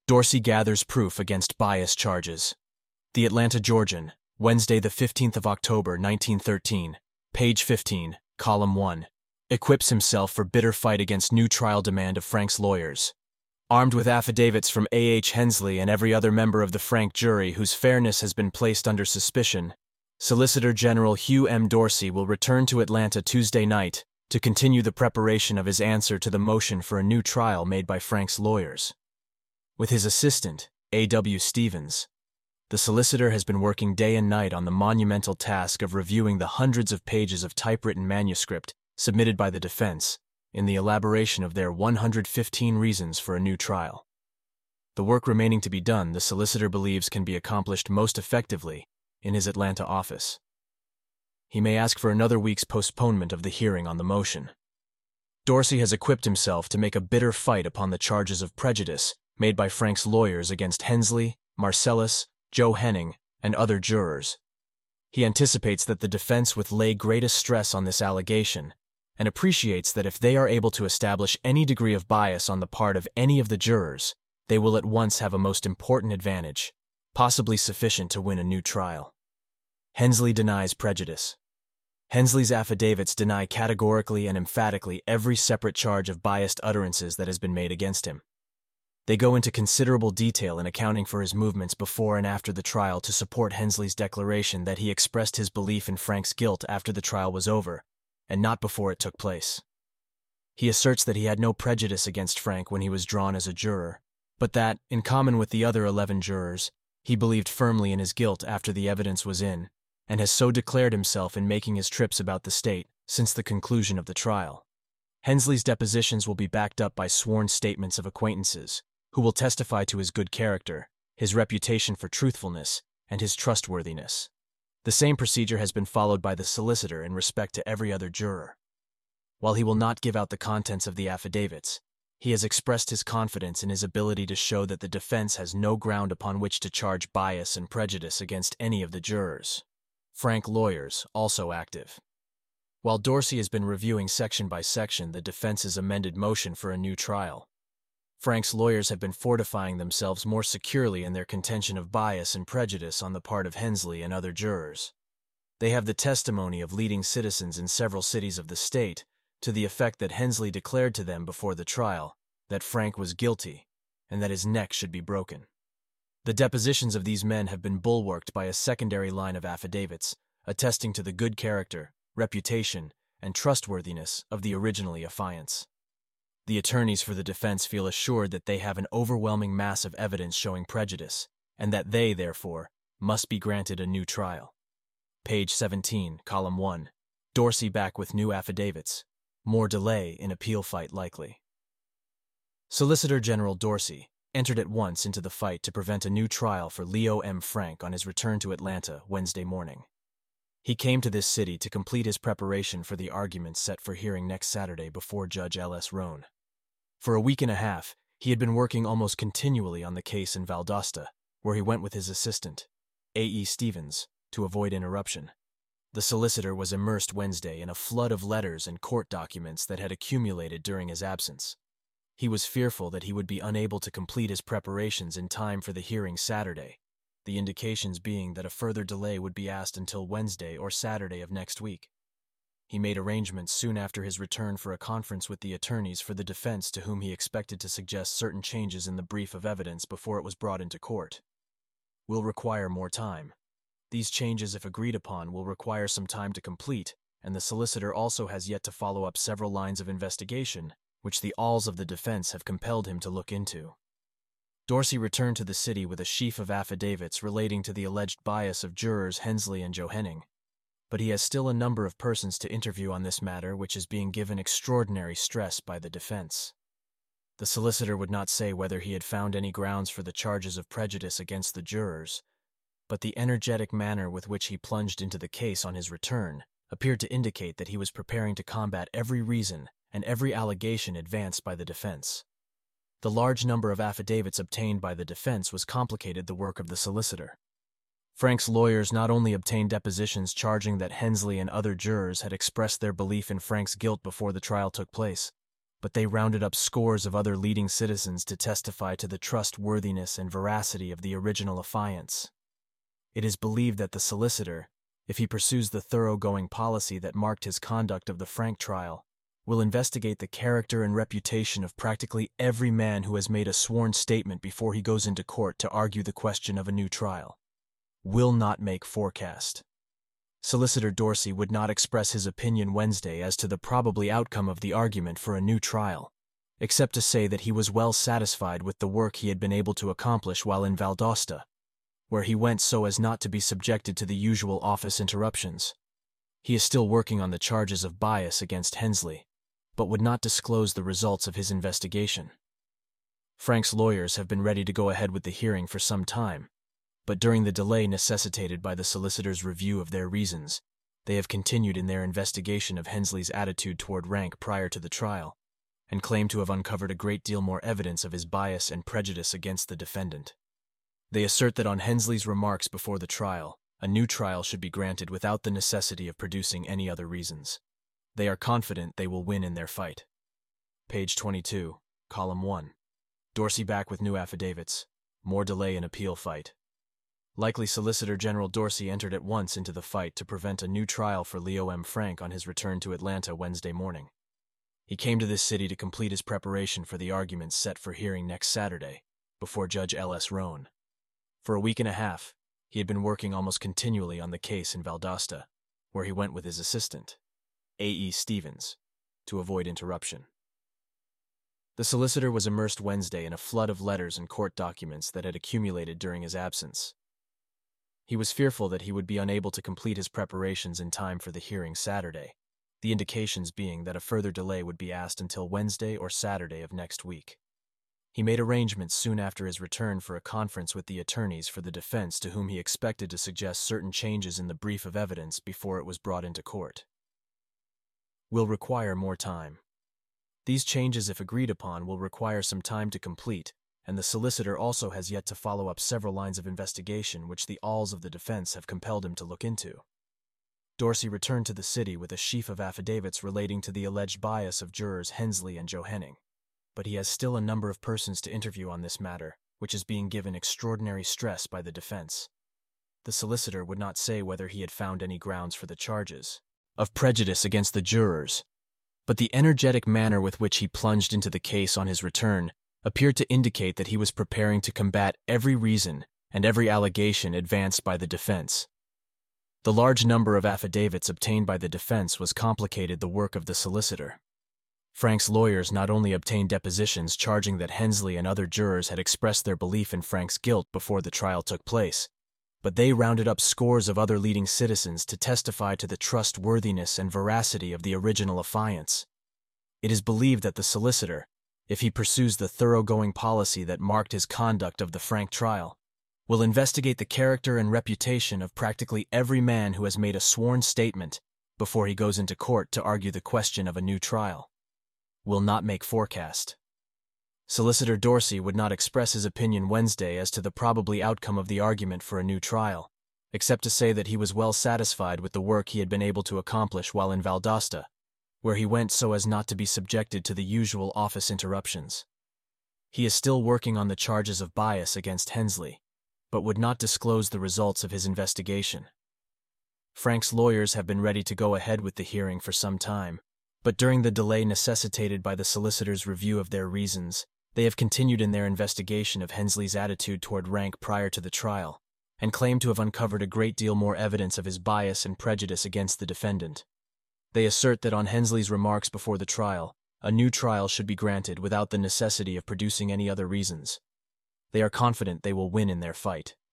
Dorsey gathers proof against bias charges. The Atlanta Georgian, Wednesday the 15th of October, 1913, page 15, column 1, equips himself for bitter fight against new trial demand of Frank's lawyers. Armed with affidavits from A.H. Hensley and every other member of the Frank jury whose fairness has been placed under suspicion, Solicitor General Hugh M. Dorsey will return to Atlanta Tuesday night to continue the preparation of his answer to the motion for a new trial made by Frank's lawyers. With his assistant, A.W. Stevens, the solicitor has been working day and night on the monumental task of reviewing the hundreds of pages of typewritten manuscript submitted by the defense in the elaboration of their 115 reasons for a new trial. The work remaining to be done, the solicitor believes, can be accomplished most effectively in his Atlanta office. He may ask for another week's postponement of the hearing on the motion. Dorsey has equipped himself to make a bitter fight upon the charges of prejudice made by Frank's lawyers against Hensley, Marcellus, Joe Henning, and other jurors. He anticipates that the defense would lay greatest stress on this allegation and appreciates that if they are able to establish any degree of bias on the part of any of the jurors, they will at once have a most important advantage, possibly sufficient to win a new trial. Hensley denies prejudice. Hensley's affidavits deny categorically and emphatically every separate charge of biased utterances that has been made against him. They go into considerable detail in accounting for his movements before and after the trial to support Hensley's declaration that he expressed his belief in Frank's guilt after the trial was over, and not before it took place. He asserts that he had no prejudice against Frank when he was drawn as a juror, but that, in common with the other 11 jurors, he believed firmly in his guilt after the evidence was in, and has so declared himself in making his trips about the state since the conclusion of the trial. Hensley's depositions will be backed up by sworn statements of acquaintances, who will testify to his good character, his reputation for truthfulness, and his trustworthiness. The same procedure has been followed by the solicitor in respect to every other juror. While he will not give out the contents of the affidavits, he has expressed his confidence in his ability to show that the defense has no ground upon which to charge bias and prejudice against any of the jurors. Frank lawyers also active. While Dorsey has been reviewing section by section the defense's amended motion for a new trial, Frank's lawyers have been fortifying themselves more securely in their contention of bias and prejudice on the part of Hensley and other jurors. They have the testimony of leading citizens in several cities of the state to the effect that Hensley declared to them before the trial that Frank was guilty and that his neck should be broken. The depositions of these men have been bulwarked by a secondary line of affidavits attesting to the good character, reputation, and trustworthiness of the originally affiants. The attorneys for the defense feel assured that they have an overwhelming mass of evidence showing prejudice, and that they, therefore, must be granted a new trial. Page 17, column 1. Dorsey back with new affidavits. More delay in appeal fight likely. Solicitor General Dorsey entered at once into the fight to prevent a new trial for Leo M. Frank on his return to Atlanta Wednesday morning. He came to this city to complete his preparation for the arguments set for hearing next Saturday before Judge L.S. Roan. For a week and a half, he had been working almost continually on the case in Valdosta, where he went with his assistant, A.E. Stevens, to avoid interruption. The solicitor was immersed Wednesday in a flood of letters and court documents that had accumulated during his absence. He was fearful that he would be unable to complete his preparations in time for the hearing Saturday, the indications being that a further delay would be asked until Wednesday or Saturday of next week. He made arrangements soon after his return for a conference with the attorneys for the defense to whom he expected to suggest certain changes in the brief of evidence before it was brought into court. Will require more time. These changes, if agreed upon, will require some time to complete, and the solicitor also has yet to follow up several lines of investigation, which the alls of the defense have compelled him to look into. Dorsey returned to the city with a sheaf of affidavits relating to the alleged bias of jurors Hensley and Joe Henning, but he has still a number of persons to interview on this matter which is being given extraordinary stress by the defense. The solicitor would not say whether he had found any grounds for the charges of prejudice against the jurors, but the energetic manner with which he plunged into the case on his return appeared to indicate that he was preparing to combat every reason and every allegation advanced by the defense. The large number of affidavits obtained by the defense was complicated the work of the solicitor. Frank's lawyers not only obtained depositions charging that Hensley and other jurors had expressed their belief in Frank's guilt before the trial took place, but they rounded up scores of other leading citizens to testify to the trustworthiness and veracity of the original affiance. It is believed that the solicitor, if he pursues the thoroughgoing policy that marked his conduct of the Frank trial, will investigate the character and reputation of practically every man who has made a sworn statement before he goes into court to argue the question of a new trial. Will not make forecast. Solicitor Dorsey would not express his opinion Wednesday as to the probable outcome of the argument for a new trial, except to say that he was well satisfied with the work he had been able to accomplish while in Valdosta, where he went so as not to be subjected to the usual office interruptions. He is still working on the charges of bias against Hensley, but would not disclose the results of his investigation. Frank's lawyers have been ready to go ahead with the hearing for some time, but during the delay necessitated by the solicitor's review of their reasons, they have continued in their investigation of Hensley's attitude toward Rank prior to the trial, and claim to have uncovered a great deal more evidence of his bias and prejudice against the defendant. They assert that on Hensley's remarks before the trial, a new trial should be granted without the necessity of producing any other reasons. They are confident they will win in their fight. Page 22, column 1. Dorsey back with new affidavits. More delay in appeal fight. Likely Solicitor General Dorsey entered at once into the fight to prevent a new trial for Leo M. Frank on his return to Atlanta Wednesday morning. He came to this city to complete his preparation for the arguments set for hearing next Saturday, before Judge L.S. Roan. For a week and a half, he had been working almost continually on the case in Valdosta, where he went with his assistant, A.E. Stevens, to avoid interruption. The solicitor was immersed Wednesday in a flood of letters and court documents that had accumulated during his absence. He was fearful that he would be unable to complete his preparations in time for the hearing Saturday, the indications being that a further delay would be asked until Wednesday or Saturday of next week. He made arrangements soon after his return for a conference with the attorneys for the defense to whom he expected to suggest certain changes in the brief of evidence before it was brought into court. Will require more time. These changes, if agreed upon, will require some time to complete, and the solicitor also has yet to follow up several lines of investigation which the alls of the defense have compelled him to look into. Dorsey returned to the city with a sheaf of affidavits relating to the alleged bias of jurors Hensley and Johanning, but he has still a number of persons to interview on this matter, which is being given extraordinary stress by the defense. The solicitor would not say whether he had found any grounds for the charges of prejudice against the jurors, but the energetic manner with which he plunged into the case on his return appeared to indicate that he was preparing to combat every reason and every allegation advanced by the defense. The large number of affidavits obtained by the defense was complicated the work of the solicitor. Frank's lawyers not only obtained depositions charging that Hensley and other jurors had expressed their belief in Frank's guilt before the trial took place, but they rounded up scores of other leading citizens to testify to the trustworthiness and veracity of the original affiance. It is believed that the solicitor, if he pursues the thoroughgoing policy that marked his conduct of the Frank trial, will investigate the character and reputation of practically every man who has made a sworn statement before he goes into court to argue the question of a new trial. Will not make forecast. Solicitor Dorsey would not express his opinion Wednesday as to the probable outcome of the argument for a new trial, except to say that he was well satisfied with the work he had been able to accomplish while in Valdosta, where he went so as not to be subjected to the usual office interruptions. He is still working on the charges of bias against Hensley, but would not disclose the results of his investigation. Frank's lawyers have been ready to go ahead with the hearing for some time, but during the delay necessitated by the solicitor's review of their reasons, they have continued in their investigation of Hensley's attitude toward Rank prior to the trial, and claim to have uncovered a great deal more evidence of his bias and prejudice against the defendant. They assert that on Hensley's remarks before the trial, a new trial should be granted without the necessity of producing any other reasons. They are confident they will win in their fight.